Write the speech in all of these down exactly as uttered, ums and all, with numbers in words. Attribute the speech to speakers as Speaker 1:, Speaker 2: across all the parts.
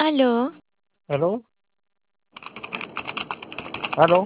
Speaker 1: Aló,
Speaker 2: ¿Aló? ¿Aló?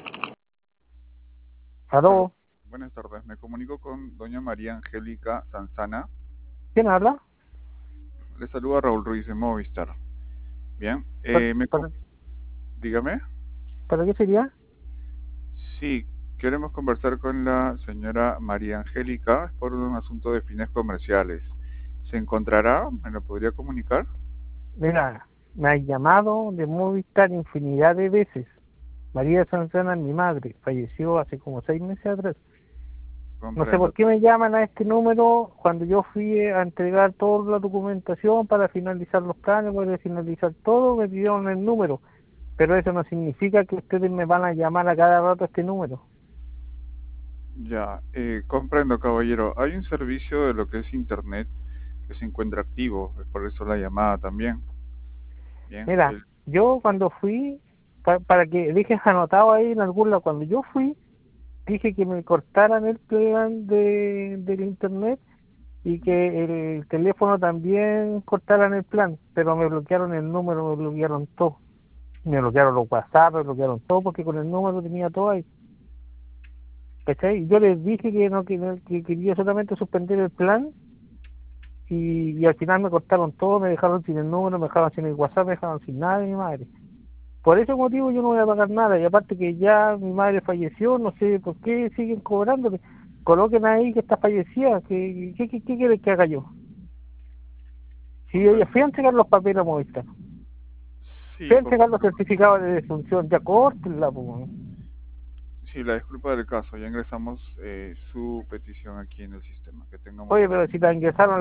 Speaker 3: Aló,
Speaker 2: ¿Aló?
Speaker 3: buenas tardes. Me comunico con doña María Angélica Sanzana.
Speaker 2: ¿Quién habla?
Speaker 3: Le saluda Raúl Ruiz de Movistar. Bien,
Speaker 2: ¿Para,
Speaker 3: eh, me co-
Speaker 2: para,
Speaker 3: dígame.
Speaker 2: para qué sería?
Speaker 3: Sí, queremos conversar con la señora María Angélica por un asunto de fines comerciales. ¿Se encontrará? ¿Me lo podría comunicar?
Speaker 2: Mira, me ha llamado de Movistar infinidad de veces. María Sanzana, mi madre, falleció hace como seis meses atrás. No sé por
Speaker 3: Comprendo.
Speaker 2: qué me llaman a este número cuando yo fui a entregar toda la documentación para finalizar los planes, para finalizar todo, me pidieron el número. Pero eso no significa que ustedes me van a llamar a cada rato a este número.
Speaker 3: Ya, eh, comprendo, caballero. Hay un servicio de lo que es Internet que se encuentra activo, es por eso la llamada también. Bien,
Speaker 2: Mira,
Speaker 3: el-
Speaker 2: yo cuando fui, pa- para que dejes anotado ahí en algún lado, cuando yo fui, dije que me cortaran el plan de, del internet y que el teléfono también cortaran el plan, pero me bloquearon el número, me bloquearon todo. Me bloquearon los WhatsApp, me bloquearon todo porque con el número tenía todo ahí. ¿Cachai? Yo les dije que no que, no- que quería solamente suspender el plan y, y al final me cortaron todo, me dejaron sin el número, me dejaron sin el WhatsApp, me dejaron sin nada de mi madre. Por ese motivo yo no voy a pagar nada, y aparte que ya mi madre falleció, no sé por qué siguen cobrándome. Coloquen ahí que está fallecida, que, ¿qué, qué, qué quieren que haga yo? Si yo ya
Speaker 3: comprendo.
Speaker 2: fui a entregar los papeles a Movistar,
Speaker 3: Sí,
Speaker 2: fui a entregar los
Speaker 3: comprendo.
Speaker 2: certificados de defunción, ya córtenla, pues.
Speaker 3: Sí, la disculpa del caso. Ya ingresamos eh, su petición aquí en el sistema. Que tenga muy
Speaker 2: Oye,
Speaker 3: buena
Speaker 2: pero si la ingresaron